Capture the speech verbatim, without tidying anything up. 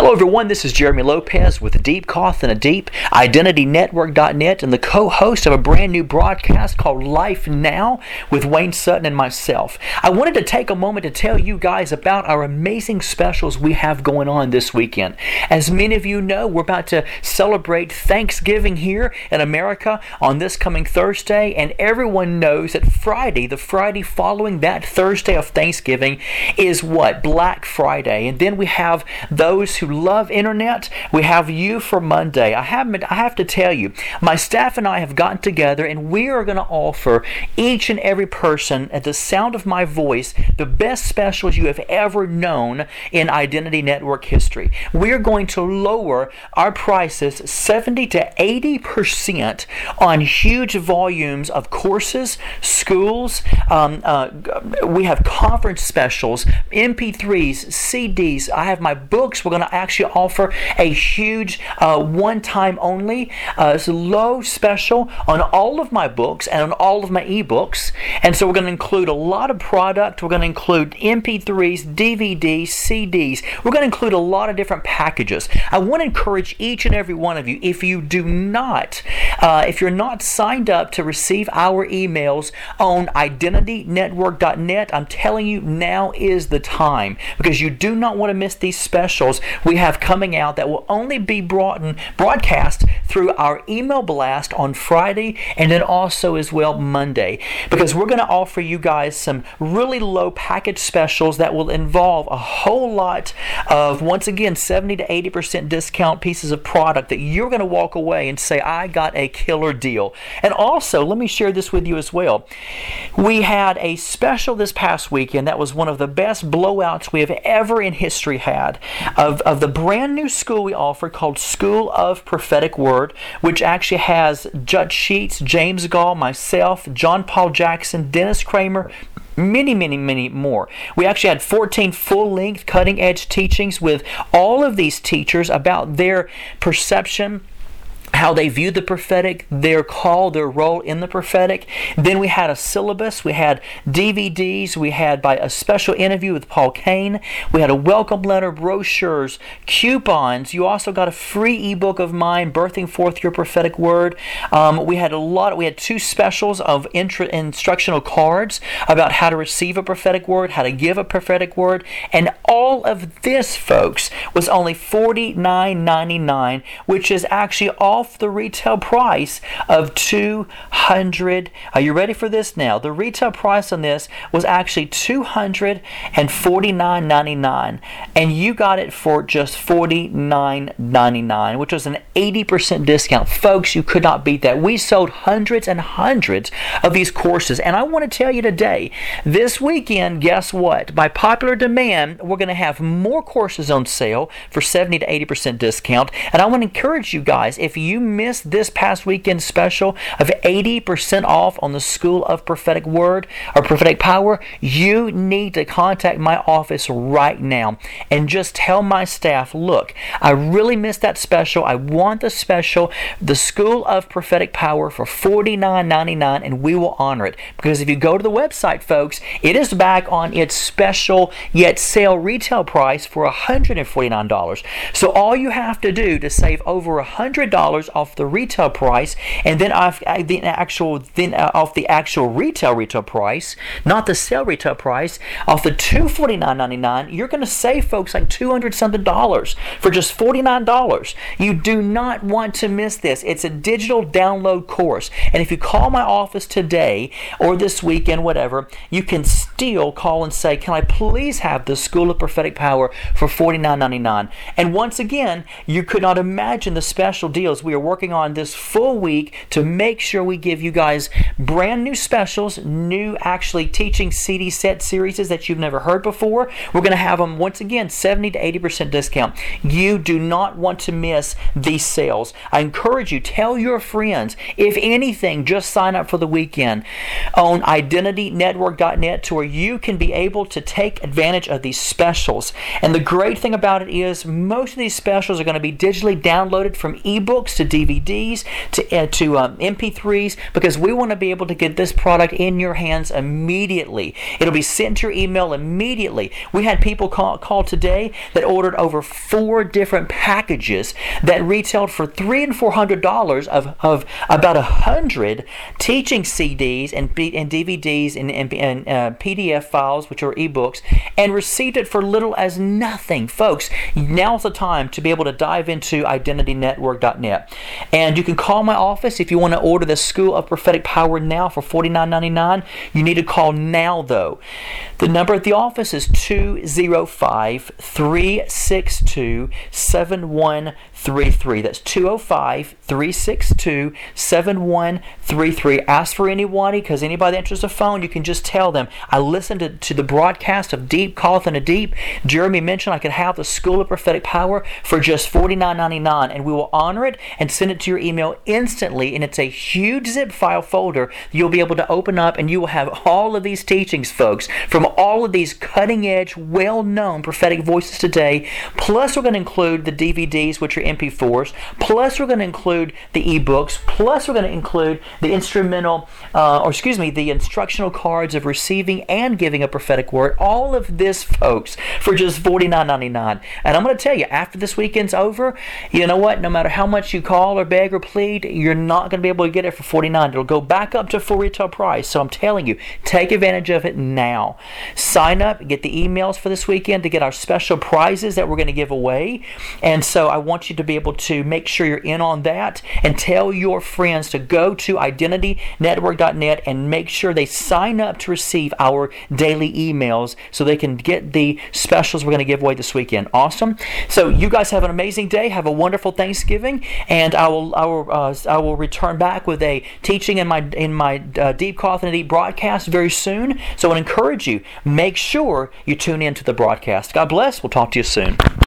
Hello everyone, this is Jeremy Lopez with a Deep Cough and a Deep, Identity Network dot net, and the co-host of a brand new broadcast called Life Now with Wayne Sutton and myself. I wanted to take a moment to tell you guys about our amazing specials we have going on this weekend. As many of you know, we're about to celebrate Thanksgiving here in America on this coming Thursday, and everyone knows that Friday, the Friday following that Thursday of Thanksgiving, is what? Black Friday. And then we have those who love internet. We have you for Monday. I have, I have to tell you, my staff and I have gotten together and we are going to offer each and every person at the sound of my voice the best specials you have ever known in Identity Network history. We are going to lower our prices seventy to eighty percent on huge volumes of courses, schools. Um, uh, we have conference specials, M P threes, C Ds. I have my books. We're going to actually offer a huge uh, one-time only uh, low special on all of my books and on all of my ebooks. And so we're going to include a lot of product. We're going to include M P threes, D V Ds, C Ds. We're going to include a lot of different packages. I want to encourage each and every one of you, if you do not, uh, if you're not signed up to receive our emails on Identity Network dot net, I'm telling you, now is the time, because you do not want to miss these specials we have coming out that will only be brought in, broadcast through our email blast on Friday and then also as well Monday, because we're going to offer you guys some really low package specials that will involve a whole lot of, once again, seventy to eighty percent discount pieces of product that you're going to walk away and say, I got a killer deal. And also, let me share this with you as well. We had a special this past weekend that was one of the best blowouts we have ever in history had of, of the brand new school we offer called School of Prophetic Word, which actually has Judge Sheets, James Gall, myself, John Paul Jackson, Dennis Kramer, many, many, many more. We actually had fourteen full-length, cutting-edge teachings with all of these teachers about their perception, how they view the prophetic, their call, their role in the prophetic. Then we had a syllabus, we had D V Ds, we had by a special interview with Paul Cain, we had a welcome letter, brochures, coupons. You also got a free ebook of mine, Birthing Forth Your Prophetic Word. Um, we had a lot. We had two specials of intra- instructional cards about how to receive a prophetic word, how to give a prophetic word, and all of this, folks, was only forty-nine ninety-nine, which is actually all the retail price of two hundred dollars. Are you ready for this now? The retail price on this was actually two hundred forty-nine ninety-nine, and you got it for just forty-nine ninety-nine, which was an eighty percent discount. Folks, you could not beat that. We sold hundreds and hundreds of these courses, and I want to tell you today, this weekend, guess what? By popular demand, we're going to have more courses on sale for seventy to eighty percent discount, and I want to encourage you guys, if you missed this past weekend special of eighty percent off on the School of Prophetic Word or Prophetic Power, you need to contact my office right now and just tell my staff, look, I really missed that special. I want the special, the School of Prophetic Power, for forty-nine ninety-nine, and we will honor it. Because if you go to the website, folks, it is back on its special yet sale retail price for one hundred forty-nine dollars. So all you have to do to save over one hundred dollars off the retail price, and then off the actual then off the actual retail retail price, not the sale retail price, off the two hundred forty-nine ninety-nine, you're going to save, folks, like two hundred something dollars for just forty-nine dollars. You do not want to miss this. It's a digital download course, and if you call my office today or this weekend, whatever, you can still call and say, can I please have the School of Prophetic Power for forty-nine ninety-nine? And once again, you could not imagine the special deals we are working on this full week to make sure we give you guys brand new specials, new actually teaching C D set series that you've never heard before. We're going to have them, once again, seventy to eighty percent discount. You do not want to miss these sales. I encourage you, tell your friends. If anything, just sign up for the weekend on Identity Network dot net to where you can be able to take advantage of these specials. And the great thing about it is most of these specials are going to be digitally downloaded from ebooks to D V Ds to, uh, to um, M P threes, because we want to be able to get this product in your hands immediately. It'll be sent to your email immediately. We had people call, call today that ordered over four different packages that retailed for three and four hundred dollars of, of about a hundred teaching C Ds and, and D V Ds and, and, and uh, P D F files, which are ebooks, and received it for little as nothing. Folks, now's the time to be able to dive into identity network dot net. And you can call my office if you want to order the School of Prophetic Power now for forty-nine ninety-nine. You need to call now, though. The number at the office is two oh five, three six two, seven one three three. That's two oh five, three six two, seven one three three. Ask for anybody, because anybody that answers the phone, you can just tell them, I listened to, to the broadcast of Deep Calleth Unto Deep. Jeremy mentioned I could have the School of Prophetic Power for just forty-nine ninety-nine, and we will honor it and send it to your email instantly. And it's a huge zip file folder you'll be able to open up, and you will have all of these teachings, folks, from all of these cutting-edge, well-known prophetic voices today. Plus, we're going to include the D V Ds, which are M P fours. Plus, we're going to include the ebooks. Plus, we're going to include the instrumental, uh, or excuse me, the instructional cards of receiving and giving a prophetic word. All of this, folks, for just forty-nine ninety-nine. And I'm going to tell you, after this weekend's over, you know what? No matter how much you call or beg or plead, you're not going to be able to get it for forty-nine. It'll go back up to full retail price. So I'm telling you, take advantage of it now. Sign up, get the emails for this weekend to get our special prizes that we're going to give away. And so I want you to be able to make sure you're in on that, and tell your friends to go to identity network dot net and make sure they sign up to receive our daily emails so they can get the specials we're going to give away this weekend. Awesome. So you guys have an amazing day. Have a wonderful Thanksgiving, and I will I will uh, I will return back with a teaching in my in my uh, Deep Calleth Unto Deep broadcast very soon. So I would encourage you, make sure you tune in to the broadcast. God bless. We'll talk to you soon.